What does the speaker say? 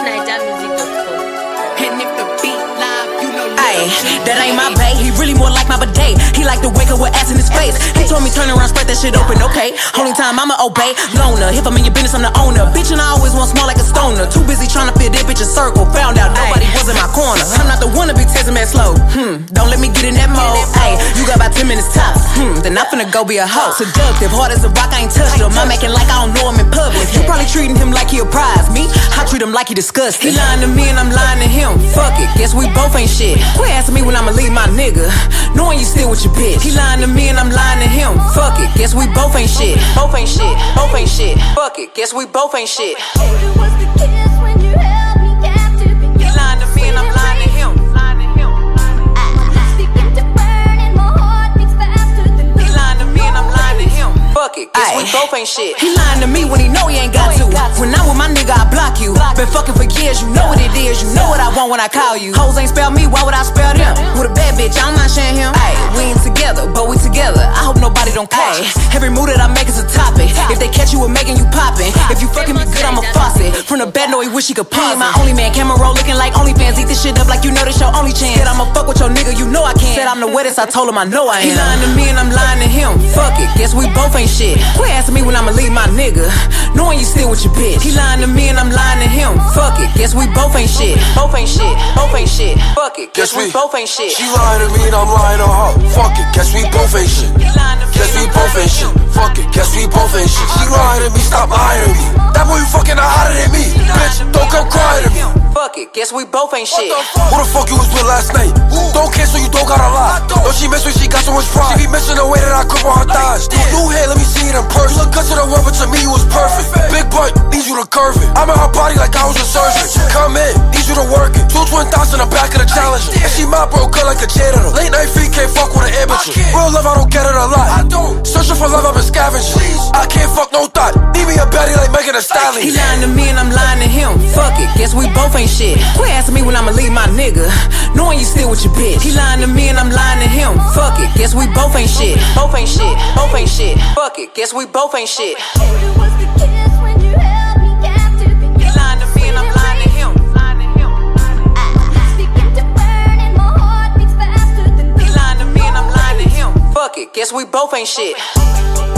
NigerMusic.com. And if the beat live, you know that ain't my bae. He really more like my bidet. He like to wake up with ass in his face. He told me turn around, spread that shit open, okay. Only time I'ma obey. Loner, if I'm in your business, I'm the owner. Bitch, and I always want small like a stoner. Too busy trying to fit that bitch a circle. Found out nobody was in my corner. I'm not the one to be texting that slow. Don't let me get in that mode. Ayy, you got about 10 minutes tops. Then I'm finna go be a hoe. Seductive, hard as a rock, I ain't touched him. I'm acting like I don't know him in public. You probably treating him like he a prize. Me, I treat him like he disgusting. He lying to me and I'm lying to him. Fuck it, guess we both ain't shit. Quit asking me when I'ma leave my nigga, knowing you still with your bitch. He lying to me and I'm lying to him. Fuck it, guess we both ain't shit. Both ain't shit, both ain't shit. Fuck it, guess we both ain't shit. It was the kiss when you held me captive. He lying to me and I'm lying to him. Begin to burn and my heart beats faster than He lying to me and I'm lying to him. Fuck it, guess we both ain't shit. He lying to me when he know he ain't got to. When I'm with my nigga, I block you. Been fucking for years, you know what it is. You know what I want when I call you. Hoes ain't spell me, why would I spell them? With a bad bitch, I don't mind sharing him. Ay, we ain't together, but we together. I hope nobody don't catch. Every move that I make is a topic. If they catch you with making you poppin'. If you fucking me good, I'm a faucet. From the bed, no, he wish he could pause. My only man, camera roll looking like OnlyFans. Eat this shit up like you know this your only chance. Said I'ma fuck with your nigga, you know I can. Said I'm the wettest, I told him I know I am. He lying to me and I'm lying to him. Fuck it, guess we both ain't shit. Quit asking me when I'ma leave my nigga, knowing you still with your bitch. He lying to me and I'm lying to him. Fuck it, guess we both ain't shit. Both ain't shit, both ain't shit. Fuck it, guess we both ain't shit. She lying to me and I'm lying to her. Fuck it, guess we both ain't shit. Guess we both ain't shit. Fuck it, guess we both ain't shit. She lying to me, stop lying to me. That boy you fucking hotter than me. Bitch, don't come crying to me. Fuck it, guess we both ain't shit. Who the fuck you was with last night? Don't cancel, you don't gotta lie. Don't she miss when she got so much pride? She be missing the way that I grip on her thighs. New hair, let me see it in person. You look good to the world, but to me you was perfect. Big butt, need you to curve it. I'm in her body like I was a surgeon. Come in, need you to work it. Two twin thoughts in the back of the Challenger. And she my bro, cut like a janitor. Late night feet can't fuck with an amateur. Real love, I don't get it a lot. Searching for love, I've been scavenging. I can't fuck no thought. Need me a baddie like Megan Thee Stallion. He lying to me and I'm lying to him. Fuck it, guess we both ain't shit. Quit asking me when I'ma leave my nigga, knowing you still with your bitch. He lying to me and I'm lying to him. Fuck it, guess we both ain't shit. Both ain't shit, both ain't shit. Fuck it, guess we both ain't shit. It was the kiss when you held me captive. He lying to me and I'm lying to him. Begin to burn and my heart beats faster than He lying to me and I'm lying to him. Fuck it, guess we both ain't shit.